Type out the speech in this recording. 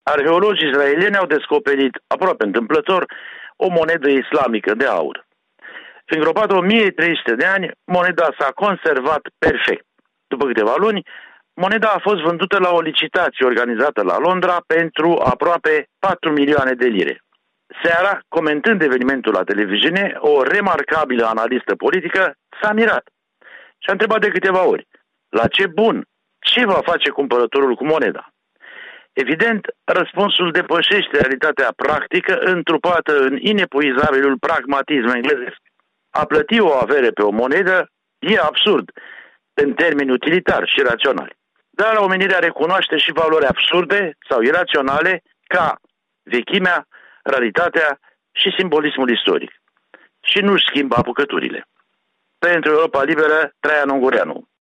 Arheologii israelieni au descoperit, aproape întâmplător, o monedă islamică de aur. Îngropată 1300 de ani, moneda s-a conservat perfect. După câteva luni, moneda a fost vândută la o licitație organizată la Londra pentru aproape 4 milioane de lire. Seara, comentând evenimentul la televiziune, o remarcabilă analistă politică s-a mirat și a întrebat de câteva ori: la ce bun? Ce va face cumpărătorul cu moneda? Evident, răspunsul depășește realitatea practică întrupată în inepuizabilul pragmatism englezesc. A plăti o avere pe o monedă e absurd în termeni utilitari și raționali. Dar omenirea recunoaște și valori absurde sau iraționale ca vechimea, raritatea și simbolismul istoric. Și nu-și schimbă apucăturile. Pentru Europa Liberă, Traian Ungureanu.